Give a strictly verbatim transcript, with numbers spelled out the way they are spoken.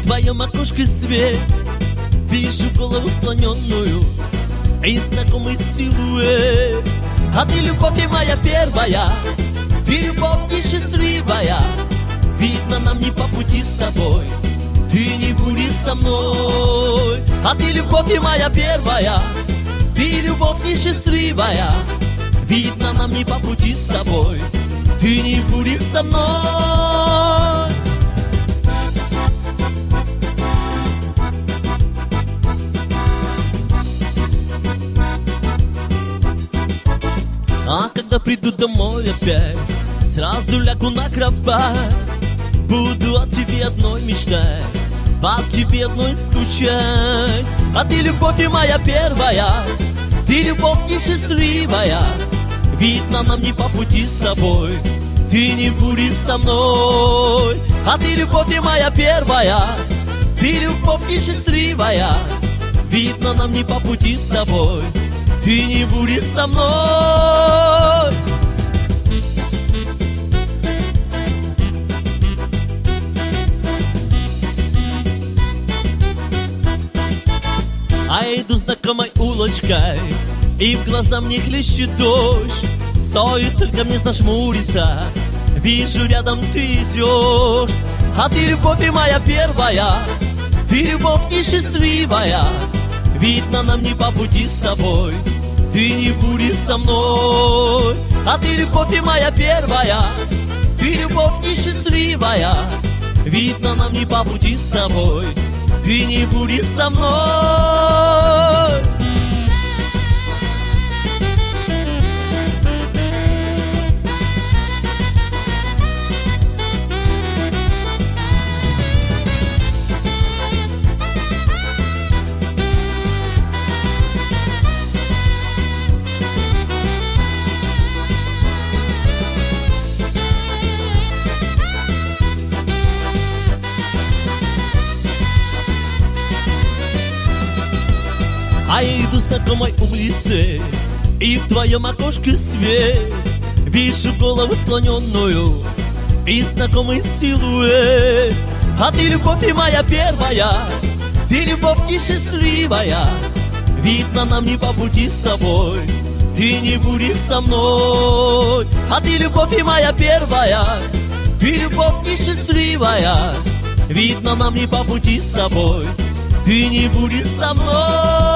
твоем окошке свет, вижу голову склоненную и знакомый силуэт. А ты любовь ты моя первая, ты любовь несчастливая. Видно, нам не по пути с тобой, ты не будешь со мной. А ты любовь ты моя первая, ты любовь несчастливая. Видно, нам не по пути с тобой, ты не будешь со мной. А когда приду домой опять, сразу лягу на кровать. Буду о тебе одной мечтать, по тебе одной скучать. А ты любовь ты моя первая, ты любовь несчастливая. Видно, нам не по пути с тобой, ты не будешь со мной. А ты любовь ты моя первая, ты любовь несчастливая. Видно, нам не по пути с тобой, ты не будешь со мной. А я иду знакомой улочкой, и в глаза мне хлещет дождь. Стоит только мне зажмуриться, вижу, рядом ты идешь. А ты любовь ты моя первая, ты любовь несчастливая. Видно, нам не по пути с тобой, ты не будешь со мной. А ты любовь ты моя первая, ты любовь несчастливая. Видно, нам не по пути с тобой, ты не будешь со мной. А я иду знакомой улице, и в твоем окошке свет. Вижу голову склоненную и знакомый силуэт. А ты любовь ты моя первая, ты любовь несчастливая. Видно, нам не по пути с тобой, ты не будешь со мной. А ты любовь ты моя первая, ты любовь несчастливая. Видно, нам не по пути с тобой, ты не будешь со мной.